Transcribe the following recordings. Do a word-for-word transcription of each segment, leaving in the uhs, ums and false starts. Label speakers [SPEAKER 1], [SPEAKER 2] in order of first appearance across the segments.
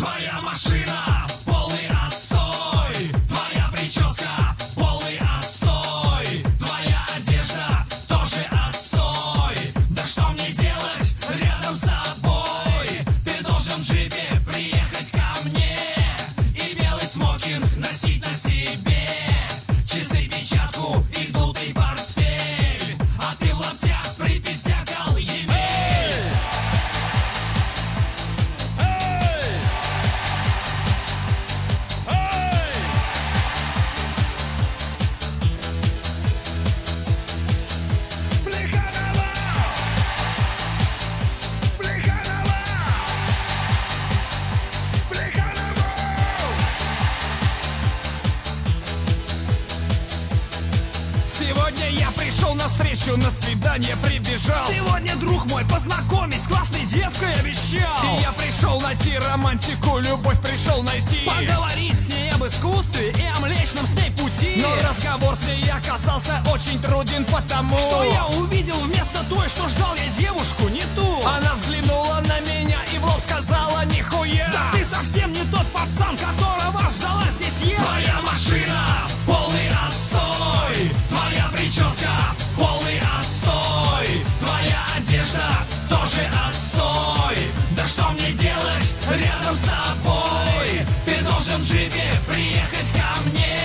[SPEAKER 1] Твоя машина полный отстой, твоя прическа полный отстой, твоя одежда тоже отстой. Да что мне делать рядом с тобой? Ты должен в джипе приехать ко мне и белый смокинг носить на себе, часы, печатку и дутый портфель, а ты в лаптях припиздякал емель.
[SPEAKER 2] Сегодня я пришел на встречу, на свидание прибежал.
[SPEAKER 3] Сегодня, друг мой, познакомить с классной девкой обещал.
[SPEAKER 2] И я пришел найти романтику, любовь пришел найти.
[SPEAKER 3] Поговорить с ней об искусстве и о млечном с ней пути.
[SPEAKER 2] Но разговор с ней оказался очень труден, потому
[SPEAKER 3] что я увидел вместо той, что ждал я девушку, не ту.
[SPEAKER 2] Она взглянула на меня и в лоб сказала: нихуя.
[SPEAKER 3] Да ты совсем не тот пацан, которого ждала здесь я.
[SPEAKER 1] Твоя машина полный отстой, твоя прическа полный отстой, твоя одежда тоже отстой. Да что мне делать рядом с тобой? Ты должен в джипе приехать ко мне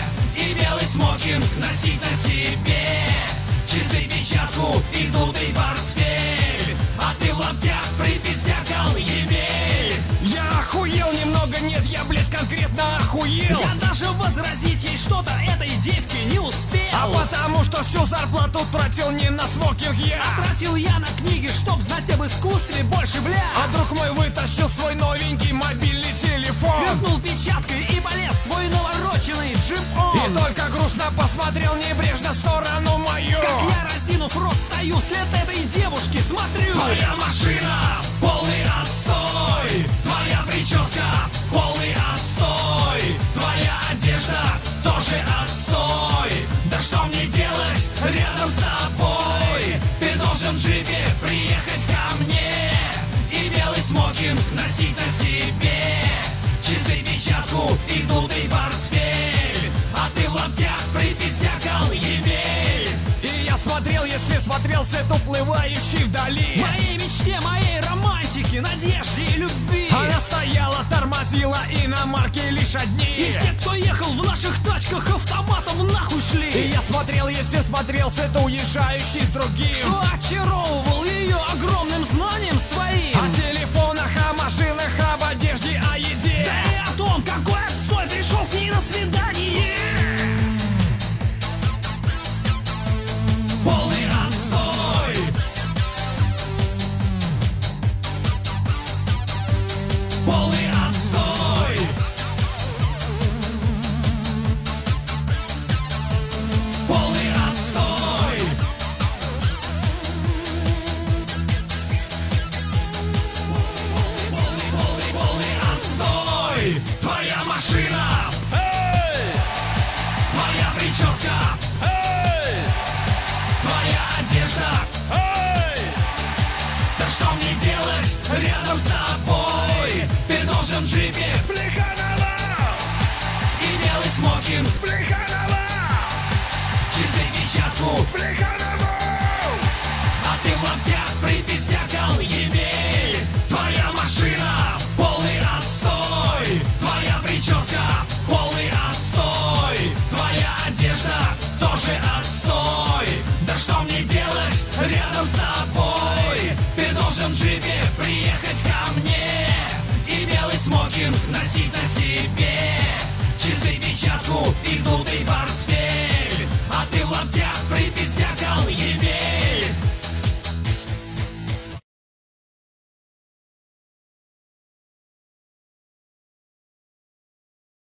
[SPEAKER 1] и белый смокинг носить на себе, часы, печатку и дутый портфель, а ты в лаптях припиздякал емель.
[SPEAKER 2] Я охуел немного, нет, я, блядь, конкретно охуел.
[SPEAKER 3] Я даже возразить ей что-то этой девке не успел.
[SPEAKER 2] А потому что всю зарплату тратил не на смокинг я,
[SPEAKER 3] а тратил я на книги, чтоб знать об искусстве больше, бля.
[SPEAKER 2] А друг мой вытащил свой новенький мобильный телефон,
[SPEAKER 3] сверкнул печаткой и полез в свой навороченный джип-он.
[SPEAKER 2] И только грустно посмотрел небрежно в сторону мою.
[SPEAKER 3] Как я, разинув рот, стою, вслед этой девушки смотрю.
[SPEAKER 1] Твоя машина полный отстой, твоя прическа полный отстой, твоя одежда тоже отстой. Да что мне делать рядом с тобой? Ты должен в джипе приехать ко мне и белый смокинг носить на себе, часы, печатку и дутый портфель, а ты в лаптях припиздякал емель.
[SPEAKER 2] И я смотрел, если смотрел свет уплывающий вдали,
[SPEAKER 3] моей мечте, моей романтике, надежде и любви.
[SPEAKER 2] Она стояла, тормозила, иномарки лишь одни.
[SPEAKER 3] И все, кто ехал в наших тачках, автоматом нахуй шли.
[SPEAKER 2] И я смотрел, если смотрел свет уезжающий с другим,
[SPEAKER 3] что очаровывал ее огромным знанием своим.
[SPEAKER 1] А
[SPEAKER 2] О телефонах, о машинах, об одежде, о еде.
[SPEAKER 3] Да и о том, какой отстой пришел к ней на свидание.
[SPEAKER 1] Полный отстой, полный отстой, полный отстой, полный, полный, полный отстой. Твоя машина, твоя прическа, твоя одежда. Да что мне делать рядом с тобой? Ты должен в джипе и белый смокинг, часы, печатку, а ты в лаптях припиздякал емель. Твоя машина полный отстой, твоя прическа полный отстой, твоя одежда тоже отстой. Да что мне делать рядом с тобой? Ты должен в джипе приехать ко мне и белый смокинг носить на себе, часы, печатку и дутый портфель,